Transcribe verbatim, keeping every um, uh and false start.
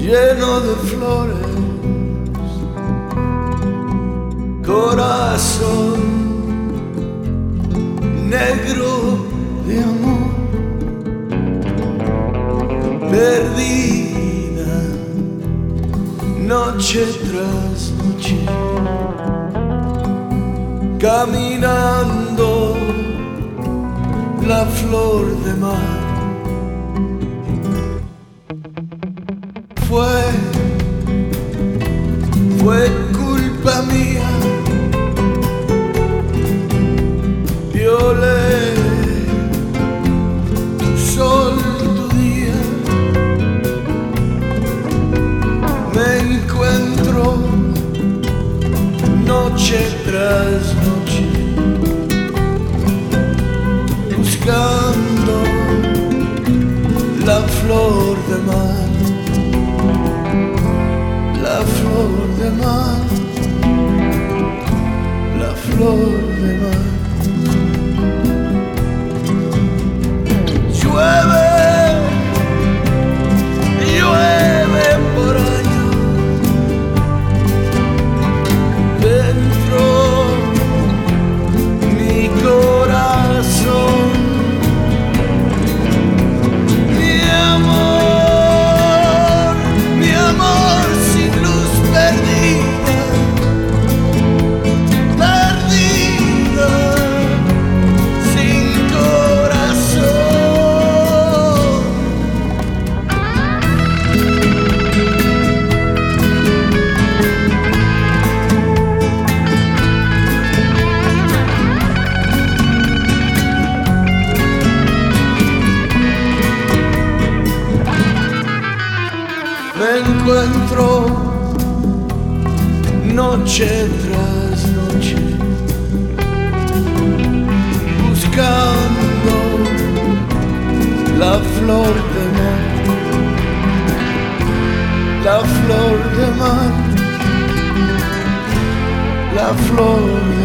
lleno de flores, corazón negro de amor, perdida noche tras noche, caminando la flor de mar. Fue, fue culpa mía, violé tu sol, tu día, me encuentro noche tras noche, buscando la flor de mar. La flor de mar, la flor de mar. Llueve, llueve por años dentro mi corazón. Mi amor, mi amor sin luz, perdida, perdida, sin corazón. Me encuentro noche tras noche, buscando la flor de mar, la flor de mar, la flor